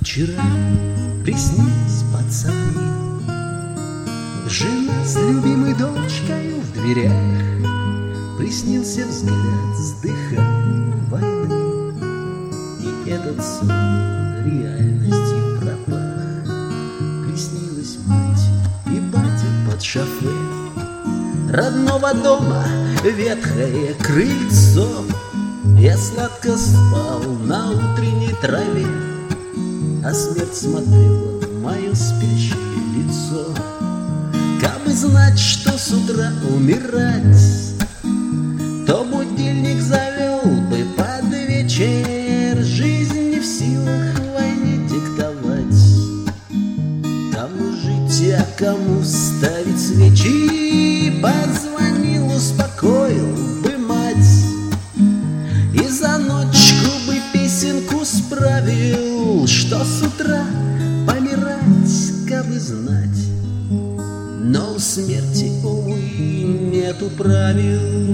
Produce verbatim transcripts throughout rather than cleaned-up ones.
вчера приснились пацаны, жена с любимой дочкой в дверях, приснился взгляд с дыханием войны, и этот сон реальностью пропах. Приснилась мать и батя под шофе родного дома, ветхое крыльцо. Я сладко спал на утренней траве, а смерть смотрела в мое спящее лицо. Как бы знать, что с утра умирать, то будильник завел бы под вечер. Жизнь не в силах в войне диктовать, кому жить, а кому ставить свечи. Позвонил, успокоил бы мать, и за ночку бы песенку справил, что с утра помирать, как бы знать. Но у смерти, увы, нету правил.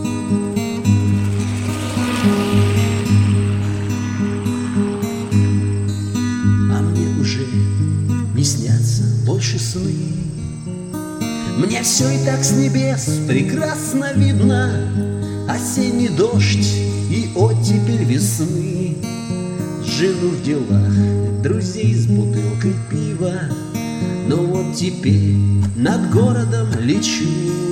А мне уже не снятся больше сны. Мне все и так с небес прекрасно видно: осенний дождь и оттепель весны. Жену в делах, друзей с бутылкой пива, но вот теперь над городом лечу,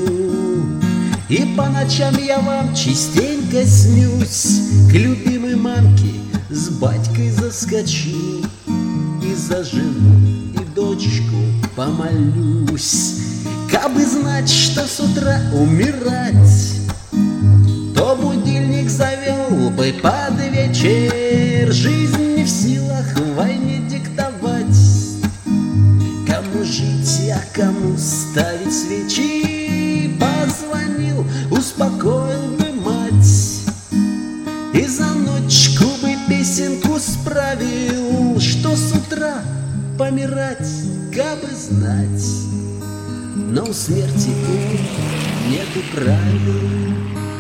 и по ночам я вам частенько снюсь. К любимой мамке с батькой заскочу, и за жену и дочку помолюсь. Как бы знать, что с утра умирать, то будильник завел бы под вечер. Жизнь не в силах в войне диктовать, кому жить, а кому ставить свечи. Позвонил, успокоил бы мать, и за ночку бы песенку справил, что с утра помирать, как бы знать. Но у смерти, увы, нету правил.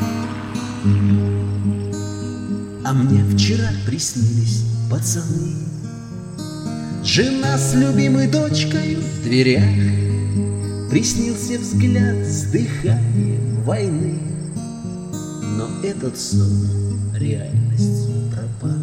А мне вчера приснились пацаны, жена с любимой дочкой в дверях, приснился взгляд с дыханием войны, но этот сон реальностью пропах.